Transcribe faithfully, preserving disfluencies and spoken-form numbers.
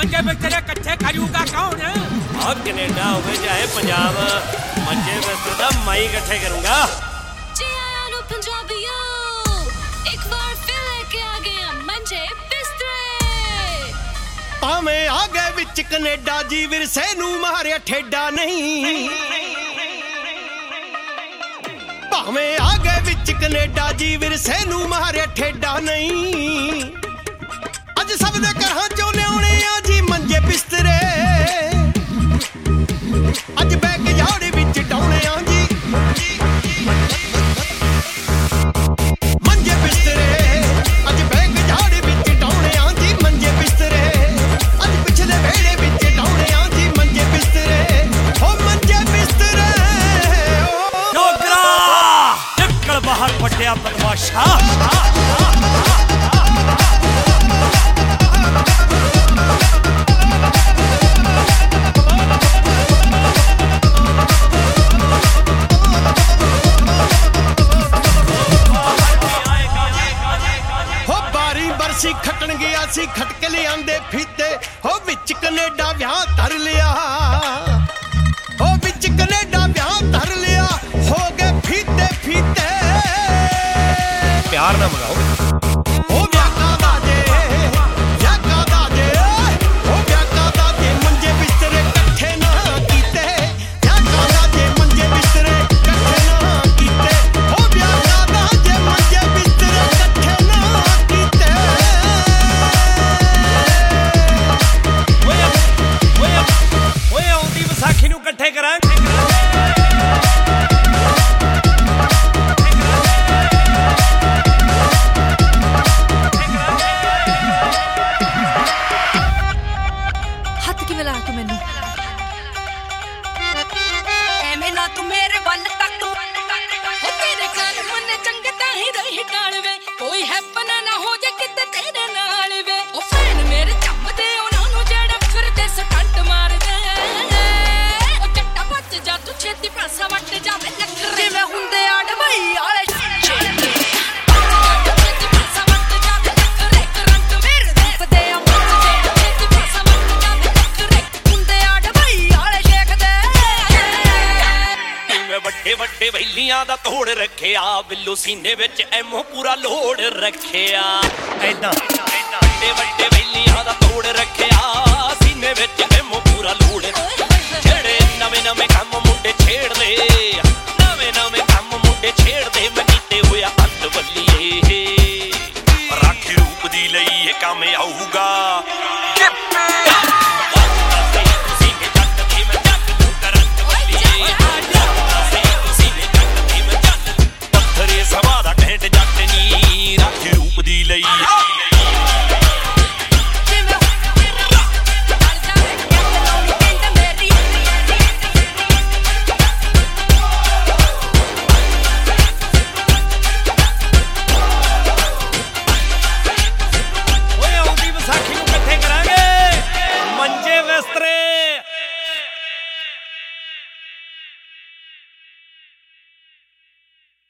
मंजे बिस्तरे कट्ठे करूगा कौन? अब कनेडा होवे चाहे पंजाब, मंजे बिस्तर दा मैं ही कट्ठे करूंगा। जी आया नु पंजाबियो, एक बार फिर लेके आ गया मंजे बिस्तरे। भावें आ गए विच कनेडा जी विरसे नू मारिया ठेडा नहीं। भावें आ गए विच कनेडा जी विरसे नू मारिया ठेडा नहीं। अज सब दे घरां चों लियाउणे आ जी मंजे बिस्तरे। अज बैग याड़े विच डौणे आ जी मंजे बिस्तरे। अज बैग याड़े विच डौणे आ जी मंजे बिस्तरे। अज पिछले वेड़े विच डौणे आ जी मंजे बिस्तरे। ओ मंजे बिस्तरे डोगरा निकल बाहर पटिया बदमाशा। बरसी खटन गया सी खटके ले आंदे फीते हो विच कनेडा ब्याह धर लिया। हो विच कनेडा ब्याह धर लिया हो गए फीते फीते। प्यार ना मंगाओ हो ब्याका दाजे ब्याका दाजे हो ब्याका दाजे मंजे बिस्तरे कट्ठे ना कीते। ब्याका दाजे मंजे बिस्तरे कट्ठे ना कीते। हो ब्याका दाजे मंजे बिस्तरे कट्ठे ना कीते। विसाखी नू कट्ठे करांगे। हथ किवें ला तू मैनू एवें ना तू मेरे वल तक हो तेरे कान मन चंगे तां ही रही टालवे। कोई हैपन ना हो जा किते तेरे नाल वे। ओ फैन मेरे चमदे उन्हां नू जेड़े फिरदे स्टंट मारदे। ओ जट्टा बच जा तू छेती पासा वट जावे नखरे जिवें हुंदे आड़वई आले ਵੱਡੇ ਵੱਡੇ ਵੈਲੀਆਂ ਦਾ ਤੋੜ ਰੱਖਿਆ। ਬਿੱਲੂ ਸੀਨੇ ਵਿੱਚ ਐਮੋ ਪੂਰਾ ਲੋੜ ਰੱਖਿਆ। ਐਦਾਂ ਵੱਡੇ ਵੱਡੇ ਵੈਲੀਆਂ ਦਾ ਤੋੜ ਰੱਖਿਆ। ਸੀਨੇ ਵਿੱਚ ਐਮੋ ਪੂਰਾ ਲੋੜ। ਜਿਹੜੇ ਨਵੇਂ ਨਵੇਂ ਕੰਮ ਮੁੰਡੇ ਛੇੜਦੇ ਨਵੇਂ ਨਵੇਂ ਕੰਮ ਮੁੰਡੇ ਛੇੜਦੇ ਮੈਂ ਕੀਤੇ ਹੋਇਆ ਅੱਤ ਬੱਲੀਏ। ਰਾਖੀ ਰੂਪ ਦੀ ਲਈ ਇਹ ਕੰਮ ਆਊਗਾ।